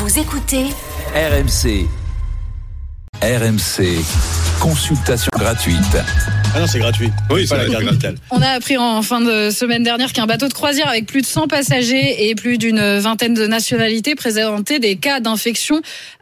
Vous écoutez RMC. RMC. Consultation gratuite. Ah non, c'est gratuit. Oui, c'est la carte vitale. On a appris en fin de semaine dernière qu'un bateau de croisière avec plus de 100 passagers et plus d'une vingtaine de nationalités présentait des cas d'infection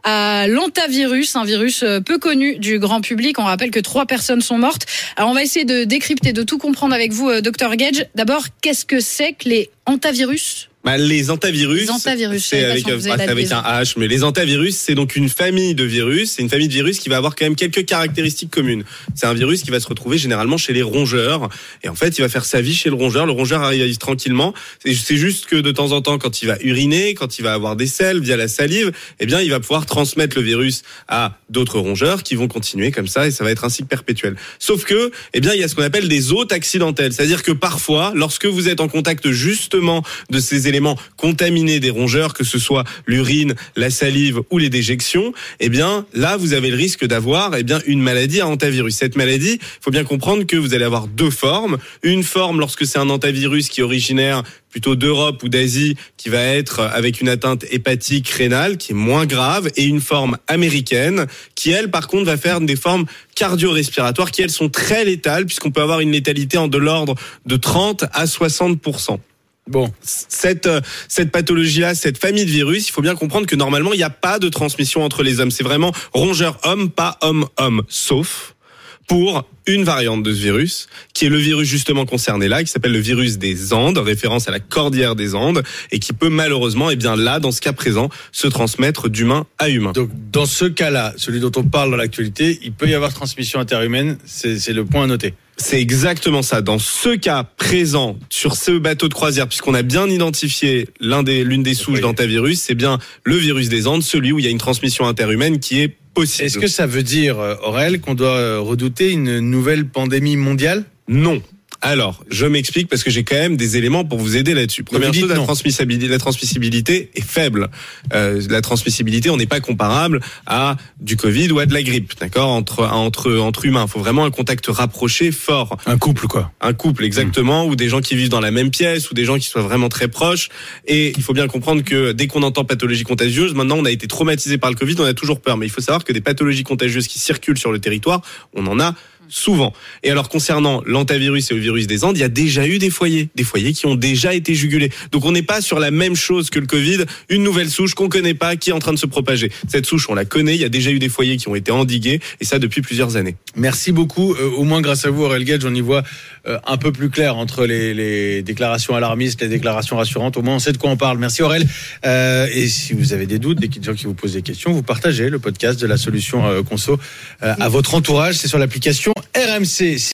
à l'hantavirus, un virus peu connu du grand public. On rappelle que 3 personnes sont mortes. Alors on va essayer de décrypter, de tout comprendre avec vous, Dr Gage. D'abord, qu'est-ce que c'est que les hantavirus ? Les hantavirus, c'est avec un H, mais les hantavirus, c'est donc une famille de virus. C'est une famille de virus qui va avoir quand même quelques caractéristiques communes. C'est un virus qui va se retrouver généralement chez les rongeurs. Et en fait, il va faire sa vie chez le rongeur. Le rongeur arrive tranquillement. C'est juste que de temps en temps, quand il va uriner, quand il va avoir des selles via la salive, eh bien, il va pouvoir transmettre le virus à d'autres rongeurs qui vont continuer comme ça et ça va être un cycle perpétuel. Sauf que, eh bien, il y a ce qu'on appelle des hôtes accidentels. C'est-à-dire que parfois, lorsque vous êtes en contact justement de ces éléments contaminés des rongeurs, que ce soit l'urine, la salive ou les déjections, eh bien là vous avez le risque d'avoir une maladie à hantavirus. Cette maladie, il faut bien comprendre que vous allez avoir 2 formes. Une forme lorsque c'est un hantavirus qui est originaire plutôt d'Europe ou d'Asie, qui va être avec une atteinte hépatique rénale, qui est moins grave, et une forme américaine, qui elle, par contre, va faire des formes cardio-respiratoires, qui elles sont très létales, puisqu'on peut avoir une létalité de l'ordre de 30 à 60%. Bon, cette pathologie-là, cette famille de virus, il faut bien comprendre que normalement, il n'y a pas de transmission entre les hommes. C'est vraiment rongeur-homme, pas homme-homme, sauf pour une variante de ce virus, qui est le virus justement concerné là, qui s'appelle le virus des Andes, référence à la cordillère des Andes, et qui peut malheureusement, là, dans ce cas présent, se transmettre d'humain à humain. Donc, dans ce cas-là, celui dont on parle dans l'actualité, il peut y avoir transmission interhumaine, c'est le point à noter. C'est exactement ça. Dans ce cas présent, sur ce bateau de croisière, puisqu'on a bien identifié l'une des souches d'hantavirus, c'est bien le virus des Andes, celui où il y a une transmission interhumaine qui est possible. Est-ce que ça veut dire, Aurel, qu'on doit redouter une nouvelle pandémie mondiale ? Non. Alors, je m'explique parce que j'ai quand même des éléments pour vous aider là-dessus. Première chose, la transmissibilité est faible. La transmissibilité, on n'est pas comparable à du Covid ou à de la grippe, d'accord, entre humains. Il faut vraiment un contact rapproché, fort. Un couple, quoi. Un couple, exactement, ou des gens qui vivent dans la même pièce, ou des gens qui soient vraiment très proches. Et il faut bien comprendre que dès qu'on entend pathologie contagieuse, maintenant on a été traumatisé par le Covid, on a toujours peur. Mais il faut savoir que des pathologies contagieuses qui circulent sur le territoire, on en a souvent. Et alors, concernant l'hantavirus et le virus des Andes, il y a déjà eu des foyers qui ont déjà été jugulés. Donc, on n'est pas sur la même chose que le Covid, une nouvelle souche qu'on connaît pas, qui est en train de se propager. Cette souche, on la connaît, il y a déjà eu des foyers qui ont été endigués, et ça depuis plusieurs années. Merci beaucoup. Au moins, grâce à vous, Aurel Gage, on y voit un peu plus clair entre les déclarations alarmistes, les déclarations rassurantes. Au moins, on sait de quoi on parle. Merci, Aurel. Et si vous avez des doutes, des gens qui vous posent des questions, vous partagez le podcast de la solution Conso à votre entourage. C'est sur l'application RMC.